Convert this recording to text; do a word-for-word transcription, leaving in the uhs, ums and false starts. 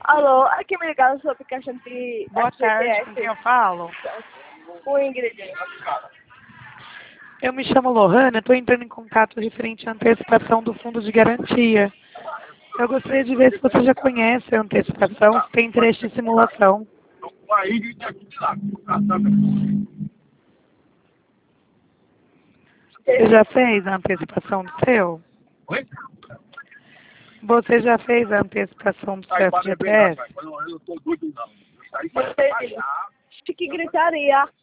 Alô, aqui me ligaram sobre questão de Boa tarde, com quem eu falo? O Ingrid. Eu me chamo Lohana, estou entrando em contato referente à antecipação do fundo de garantia. Eu gostaria de ver se você já conhece a antecipação, se tem interesse em simulação. Você já fez a antecipação do seu? Oi? Você já fez a antecipação do seu F G T S? Você disse que gritaria.